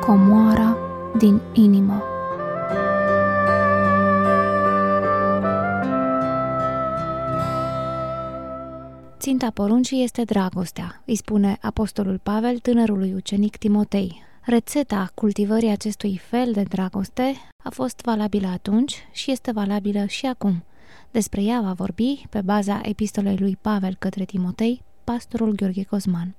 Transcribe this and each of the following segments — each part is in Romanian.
comoara din inimă. Ținta poruncii este dragostea, îi spune apostolul Pavel tânărului ucenic Timotei. Rețeta cultivării acestui fel de dragoste a fost valabilă atunci și este valabilă și acum. Despre ea va vorbi, pe baza epistolei lui Pavel către Timotei, pastorul Gheorghe Cosman.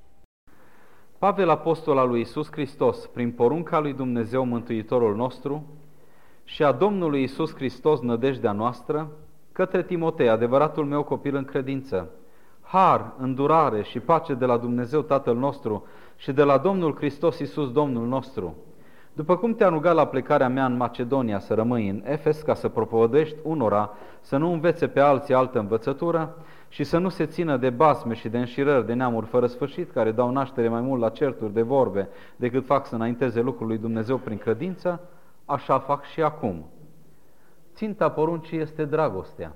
Pavel, apostol al lui Iisus Hristos, prin porunca lui Dumnezeu Mântuitorul nostru și a Domnului Iisus Hristos, nădejdea noastră, către Timotei, adevăratul meu copil în credință, har, îndurare și pace de la Dumnezeu Tatăl nostru și de la Domnul Hristos Iisus Domnul nostru. După cum te-am rugat la plecarea mea în Macedonia să rămâi în Efes ca să propovădești unora să nu învețe pe alții altă învățătură și să nu se țină de basme și de înșirări de neamuri fără sfârșit, care dau naștere mai mult la certuri de vorbe decât fac să înainteze lucrul lui Dumnezeu prin credință, așa fac și acum. Ținta poruncii este dragostea,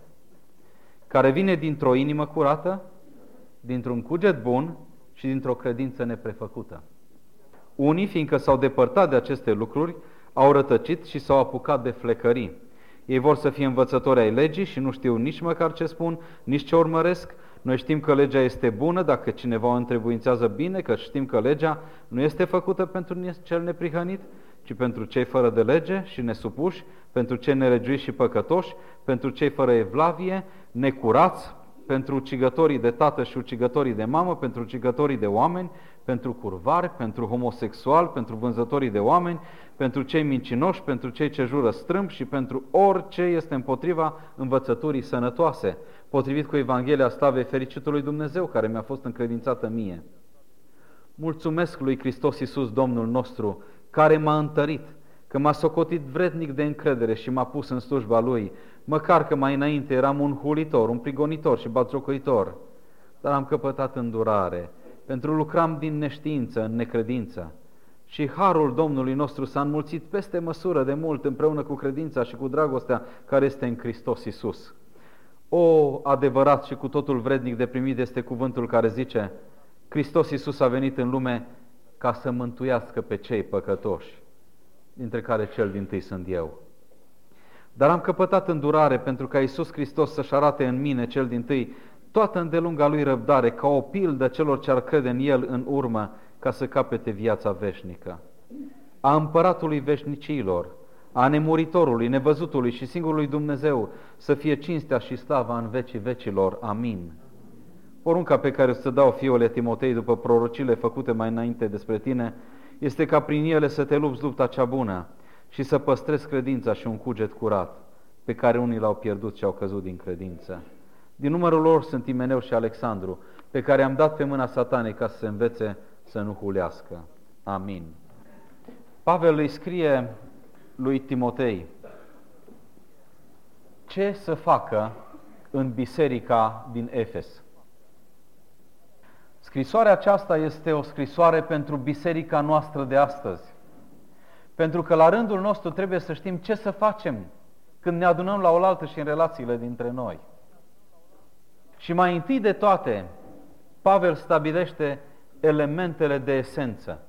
care vine dintr-o inimă curată, dintr-un cuget bun și dintr-o credință neprefăcută. Unii, fiindcă s-au depărtat de aceste lucruri, au rătăcit și s-au apucat de flecării. Ei vor să fie învățători ai legii și nu știu nici măcar ce spun, nici ce urmăresc. Noi știm că legea este bună dacă cineva o întrebuințează bine, că știm că legea nu este făcută pentru cel neprihănit, ci pentru cei fără de lege și nesupuși, pentru cei nelegiuiți și păcătoși, pentru cei fără evlavie, necurați, pentru ucigătorii de tată și ucigătorii de mamă, pentru ucigătorii de oameni, pentru curvari, pentru homosexuali, pentru vânzătorii de oameni, pentru cei mincinoși, pentru cei ce jură strâmb și pentru orice este împotriva învățăturii sănătoase, potrivit cu Evanghelia Slavei Fericitului Dumnezeu, care mi-a fost încredințată mie. Mulțumesc lui Hristos Iisus, Domnul nostru, care m-a întărit, că m-a socotit vrednic de încredere și m-a pus în slujba Lui, măcar că mai înainte eram un hulitor, un prigonitor și batjocoitor, dar am căpătat îndurare, pentru lucram din neștiință în necredință. Și harul Domnului nostru s-a înmulțit peste măsură de mult împreună cu credința și cu dragostea care este în Hristos Iisus. O, adevărat și cu totul vrednic de primit este cuvântul care zice: Hristos Iisus a venit în lume ca să mântuiască pe cei păcătoși, dintre care cel dintâi sunt eu. Dar am căpătat îndurare pentru ca Iisus Hristos să-și arate în mine cel dintâi toată îndelunga Lui răbdare, ca o pildă celor ce ar crede în El în urmă, ca să capete viața veșnică. A Împăratului veșnicilor, a nemuritorului, nevăzutului și singurului Dumnezeu, să fie cinstea și slava în vecii vecilor. Amin. Porunca pe care o să dau, fiule Timotei, după prorocile făcute mai înainte despre tine, este ca prin ele să te lupți lupta cea bună și să păstrezi credința și un cuget curat, pe care unii l-au pierdut și au căzut din credință. Din numărul lor sunt Imeneu și Alexandru, pe care am dat pe mâna Satanei ca să se învețe să nu hulească. Amin. Pavel îi scrie lui Timotei ce să facă în biserica din Efes. Scrisoarea aceasta este o scrisoare pentru biserica noastră de astăzi. Pentru că la rândul nostru trebuie să știm ce să facem când ne adunăm la oaltă și în relațiile dintre noi. Și mai întâi de toate, Pavel stabilește elementele de esență.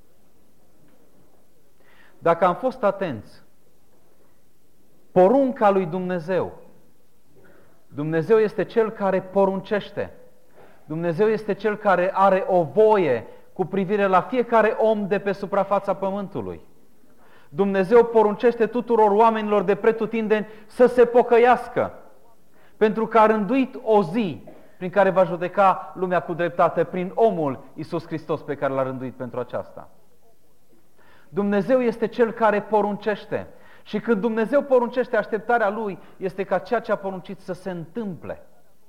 Dacă am fost atenți, porunca lui Dumnezeu, Dumnezeu este Cel care poruncește. Dumnezeu este Cel care are o voie cu privire la fiecare om de pe suprafața pământului. Dumnezeu poruncește tuturor oamenilor de pretutindeni să se pocăiască, pentru că a rânduit o zi prin care va judeca lumea cu dreptate prin omul Iisus Hristos pe care l-a rânduit pentru aceasta. Dumnezeu este Cel care poruncește. Și când Dumnezeu poruncește, așteptarea Lui este ca ceea ce a poruncit să se întâmple.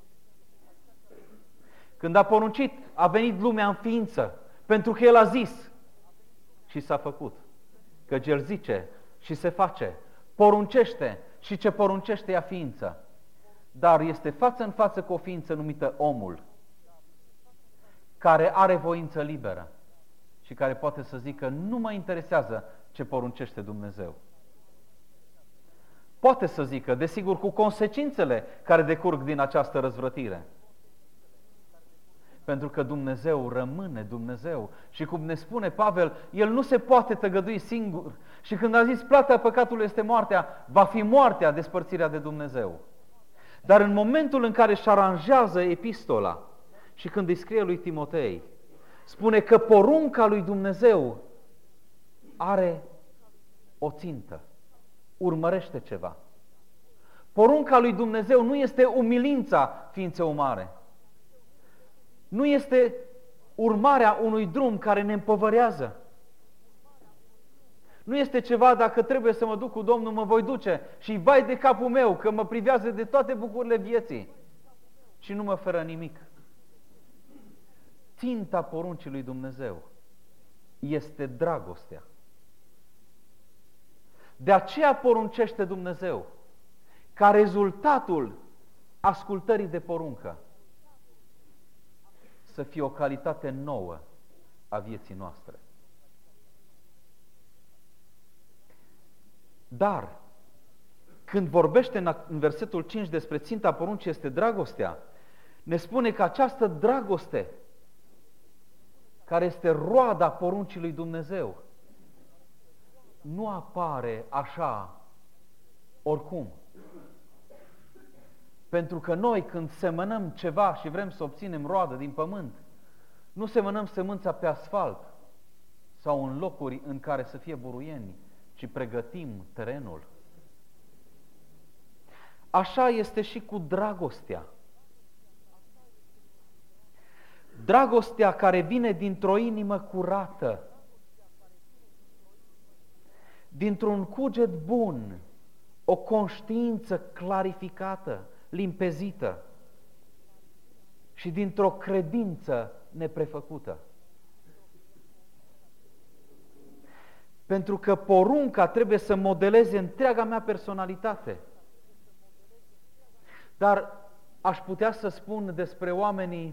Când a poruncit, a venit lumea în ființă, pentru că El a zis și s-a făcut. Căci El zice și se face, poruncește și ce poruncește ea ființă. Dar este față în față cu o ființă numită omul, care are voință liberă și care poate să zică: nu mă interesează ce poruncește Dumnezeu. Poate să zică, desigur, cu consecințele care decurg din această răzvrătire. Pentru că Dumnezeu rămâne Dumnezeu. Și cum ne spune Pavel, El nu se poate tăgădui singur. Și când a zis plata păcatului este moartea, va fi moartea despărțirea de Dumnezeu. Dar în momentul în care își aranjează epistola și când îi scrie lui Timotei, spune că porunca lui Dumnezeu are o țintă, urmărește ceva. Porunca lui Dumnezeu nu este umilința ființei umane. Nu este urmarea unui drum care ne împovărează. Nu este ceva, dacă trebuie să mă duc cu Domnul, mă voi duce și vai de capul meu că mă privează de toate bucurile vieții și nu mă oferă nimic. Ținta poruncii lui Dumnezeu este dragostea. De aceea poruncește Dumnezeu ca rezultatul ascultării de poruncă să fie o calitate nouă a vieții noastre. Dar, când vorbește în versetul 5 despre ținta poruncii este dragostea, ne spune că această dragoste, care este roada poruncii lui Dumnezeu, nu apare așa oricum. Pentru că noi, când semănăm ceva și vrem să obținem roadă din pământ, nu semănăm sămânța pe asfalt sau în locuri în care să fie buruieni, ci pregătim terenul. Așa este și cu dragostea. Dragostea care vine dintr-o inimă curată, dintr-un cuget bun, o conștiință clarificată, limpezită și dintr-o credință neprefăcută. Pentru că porunca trebuie să modeleze întreaga mea personalitate. Dar aș putea să spun despre oamenii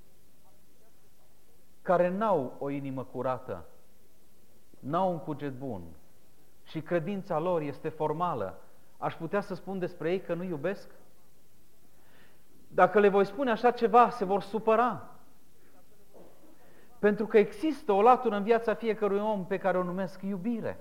care n-au o inimă curată, n-au un cuget bun și credința lor este formală. Aș putea să spun despre ei că nu iubesc? Dacă le voi spune așa ceva, se vor supăra. Pentru că există o latură în viața fiecărui om pe care o numesc iubire.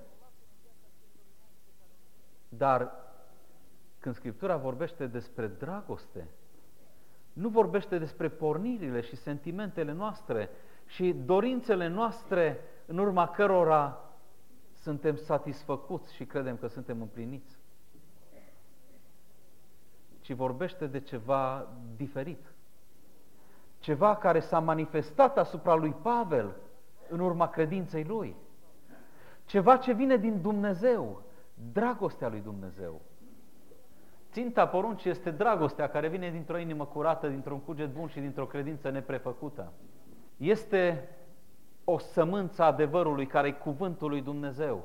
Dar când Scriptura vorbește despre dragoste, nu vorbește despre pornirile și sentimentele noastre și dorințele noastre în urma cărora suntem satisfăcuți și credem că suntem împliniți, ci vorbește de ceva diferit. Ceva care s-a manifestat asupra lui Pavel în urma credinței lui. Ceva ce vine din Dumnezeu, dragostea lui Dumnezeu. Ținta poruncii este dragostea care vine dintr-o inimă curată, dintr-un cuget bun și dintr-o credință neprefăcută. Este o sămânță a adevărului care e cuvântul lui Dumnezeu.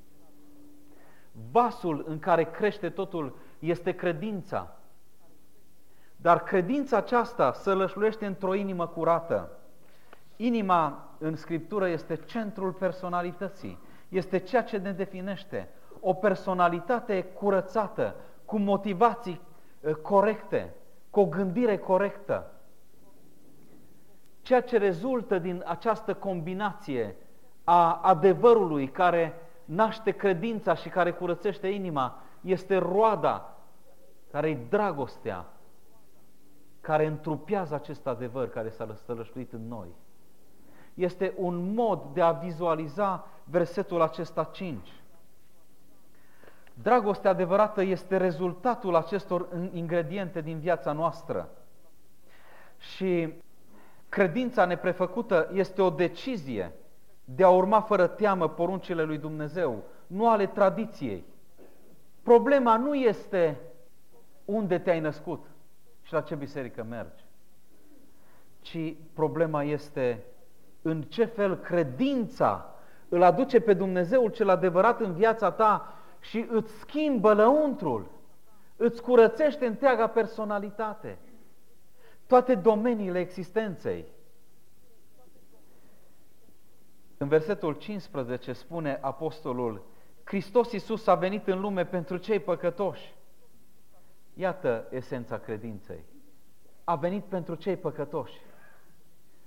Vasul în care crește totul este credința. Dar credința aceasta se lășluiește într-o inimă curată. Inima în Scriptură este centrul personalității. Este ceea ce ne definește. O personalitate curățată, cu motivații corecte, cu o gândire corectă. Ceea ce rezultă din această combinație a adevărului care naște credința și care curățește inima este roada, care e dragostea, care întrupează acest adevăr care s-a stălășluit în noi. Este un mod de a vizualiza versetul acesta 5. Dragostea adevărată este rezultatul acestor ingrediente din viața noastră. Și credința neprefăcută este o decizie de a urma fără teamă poruncile lui Dumnezeu, nu ale tradiției. Problema nu este unde te-ai născut și la ce biserică mergi, ci problema este în ce fel credința îl aduce pe Dumnezeul cel adevărat în viața ta și îți schimbă lăuntrul, îți curățește întreaga personalitate, toate domeniile existenței. În versetul 15 spune apostolul: Hristos Iisus a venit în lume pentru cei păcătoși. Iată esența credinței. A venit pentru cei păcătoși.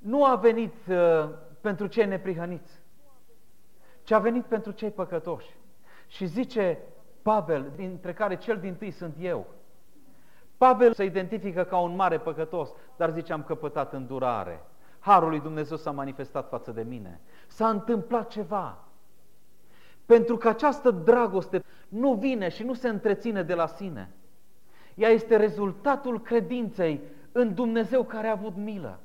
nu a venit pentru cei neprihăniți, ci a venit pentru cei păcătoși. Și zice Pavel, dintre care cel dintâi sunt eu. Pavel se identifică ca un mare păcătos, dar zice, am căpătat îndurare. Harul lui Dumnezeu s-a manifestat față de mine. S-a întâmplat ceva. Pentru că această dragoste nu vine și nu se întreține de la sine. Ea este rezultatul credinței în Dumnezeu care a avut milă.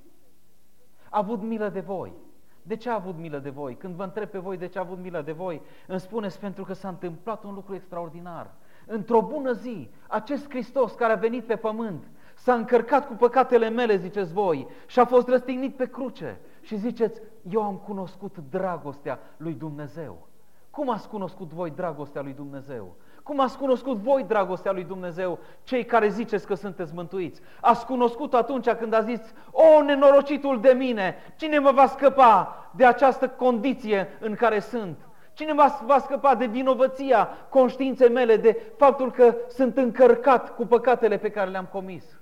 A avut milă de voi. De ce a avut milă de voi? Când vă întreb pe voi de ce a avut milă de voi, îmi spuneți pentru că s-a întâmplat un lucru extraordinar. Într-o bună zi, acest Hristos care a venit pe pământ s-a încărcat cu păcatele mele, ziceți voi, și a fost răstignit pe cruce. Și ziceți, eu am cunoscut dragostea lui Dumnezeu. Cum ați cunoscut voi dragostea lui Dumnezeu? Cum ați cunoscut voi dragostea lui Dumnezeu, cei care ziceți că sunteți mântuiți? Ați cunoscut atunci când a zis, o, nenorocitul de mine, cine mă va scăpa de această condiție în care sunt? Cine va scăpa de vinovăția conștiinței mele, de faptul că sunt încărcat cu păcatele pe care le-am comis?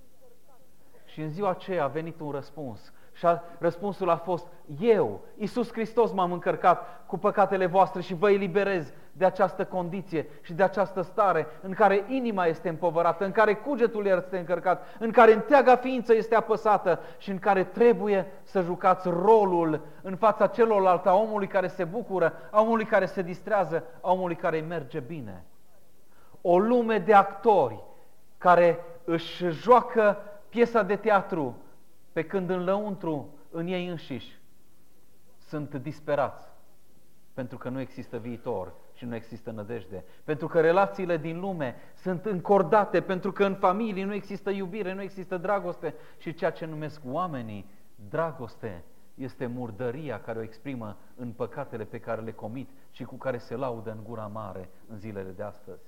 Și în ziua aceea a venit un răspuns. Și răspunsul a fost, eu, Iisus Hristos, m-am încărcat cu păcatele voastre și vă eliberez de această condiție și de această stare în care inima este împovărată, în care cugetul este încărcat, în care întreaga ființă este apăsată și în care trebuie să jucați rolul în fața celorlalți, a omului care se bucură, a omului care se distrează, a omului care îi merge bine. O lume de actori care își joacă piesa de teatru, pe când în lăuntru, în ei înșiși, sunt disperați, pentru că nu există viitor și nu există nădejde, pentru că relațiile din lume sunt încordate, pentru că în familii nu există iubire, nu există dragoste și ceea ce numesc oamenii dragoste este murdăria care o exprimă în păcatele pe care le comit și cu care se laudă în gura mare în zilele de astăzi.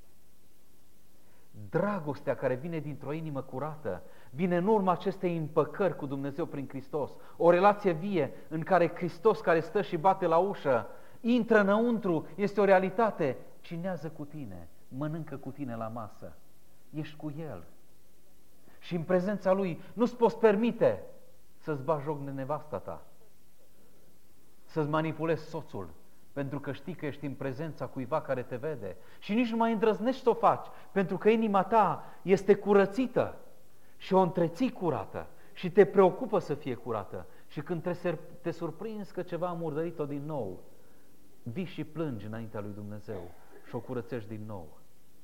Dragostea care vine dintr-o inimă curată, vine în urma acestei împăcări cu Dumnezeu prin Hristos. O relație vie în care Hristos, care stă și bate la ușă, intră înăuntru, este o realitate, cinează cu tine, mănâncă cu tine la masă, ești cu El. Și în prezența Lui nu-ți poți permite să-ți bagi joc de nevasta ta, să-ți manipulezi soțul, pentru că știi că ești în prezența cuiva care te vede și nici nu mai îndrăznești să o faci, pentru că inima ta este curățită și o întreții curată și te preocupă să fie curată. Și când te surprinzi că ceva a murdărit-o din nou, vii și plângi înaintea lui Dumnezeu și o curățești din nou.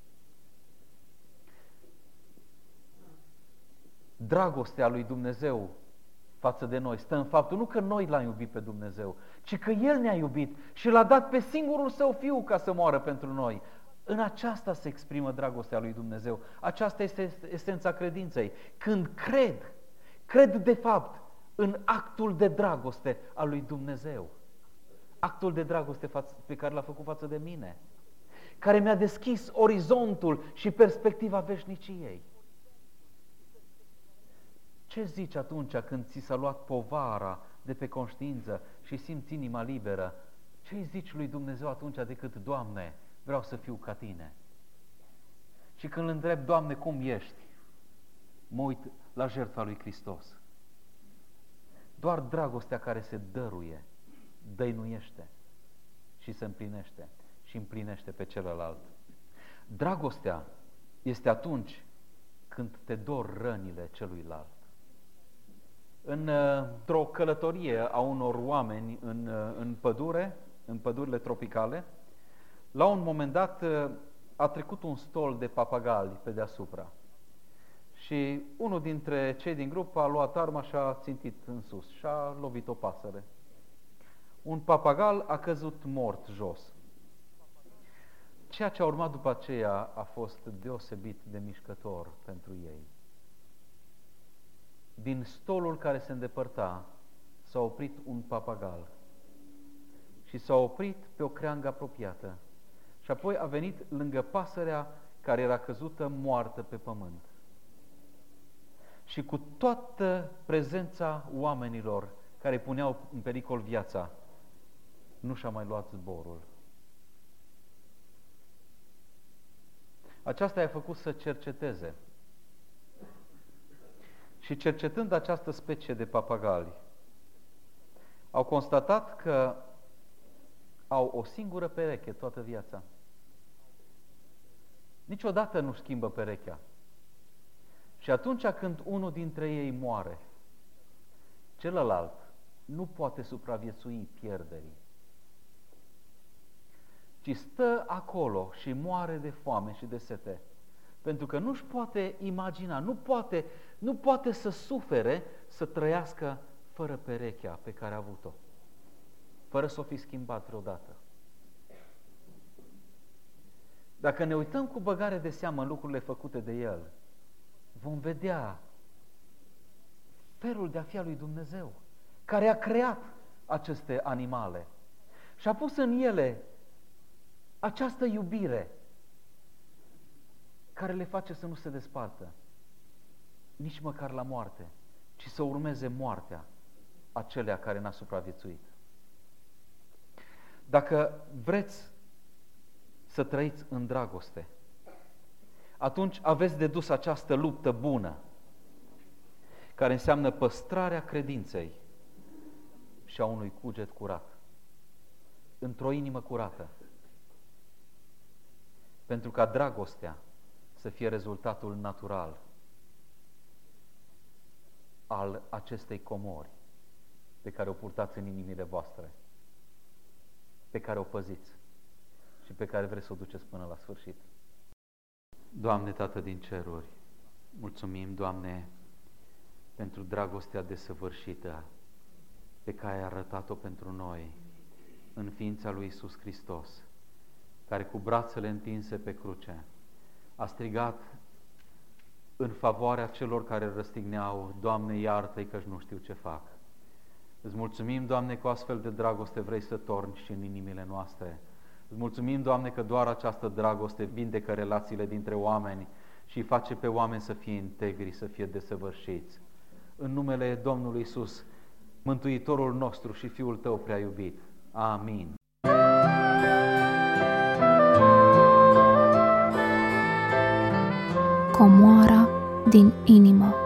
Dragostea lui Dumnezeu față de noi stă în faptul nu că noi l-am iubit pe Dumnezeu, ci că El ne-a iubit și L-a dat pe singurul Său Fiu ca să moară pentru noi. În aceasta se exprimă dragostea lui Dumnezeu. Aceasta este esența credinței. Când cred de fapt în actul de dragoste al lui Dumnezeu. Actul de dragoste pe care l-a făcut față de mine, care mi-a deschis orizontul și perspectiva veșniciei. Ce zici atunci când ți s-a luat povara de pe conștiință și simți inima liberă? Ce îi zici lui Dumnezeu atunci decât, Doamne, vreau să fiu ca Tine? Și când îl întreb, Doamne, cum ești? Mă uit la jertfa lui Hristos. Doar dragostea care se dăruie, dăinuiește și se împlinește și împlinește pe celălalt. Dragostea este atunci când te dor rănile celuilalt. Într-o călătorie a unor oameni în pădure, în pădurile tropicale, la un moment dat a trecut un stol de papagali pe deasupra și unul dintre cei din grup a luat arma și a țintit în sus și a lovit o pasăre. Un papagal a căzut mort jos. Ceea ce a urmat după aceea a fost deosebit de mișcător pentru ei. Din stolul care se îndepărta s-a oprit un papagal și s-a oprit pe o creangă apropiată și apoi a venit lângă pasărea care era căzută moartă pe pământ. Și cu toată prezența oamenilor care puneau în pericol viața, nu și-a mai luat zborul. Aceasta i-a făcut să cerceteze. Și cercetând această specie de papagali, au constatat că au o singură pereche toată viața. Niciodată nu schimbă perechea. Și atunci când unul dintre ei moare, celălalt nu poate supraviețui pierderii, ci stă acolo și moare de foame și de sete, pentru că nu-și poate imagina, nu poate să sufere, să trăiască fără perechea pe care a avut-o, fără să o fi schimbat vreodată. Dacă ne uităm cu băgare de seamă în lucrurile făcute de El, vom vedea felul de a fi al lui Dumnezeu, care a creat aceste animale și a pus în ele această iubire care le face să nu se despartă, nici măcar la moarte, ci să urmeze moartea acelea care n-a supraviețuit. Dacă vreți să trăiți în dragoste, atunci aveți de dus această luptă bună, care înseamnă păstrarea credinței și a unui cuget curat, într-o inimă curată, pentru ca dragostea să fie rezultatul natural al acestei comori pe care o purtați în inimile voastre, pe care o păziți și pe care vreți să o duceți până la sfârșit. Doamne, Tată din ceruri, mulțumim, Doamne, pentru dragostea desăvârșită pe care ai arătat-o pentru noi în ființa lui Iisus Hristos, care cu brațele întinse pe cruce a strigat în favoarea celor care răstigneau: Doamne, iartă-i că nu știu ce fac. Îți mulțumim, Doamne, că o astfel de dragoste vrei să torni și în inimile noastre. Îți mulțumim, Doamne, că doar această dragoste vindecă relațiile dintre oameni și îi face pe oameni să fie integri, să fie desăvârșiți. În numele Domnului Iisus, Mântuitorul nostru și Fiul Tău prea iubit. Amin. Comoara din inimă.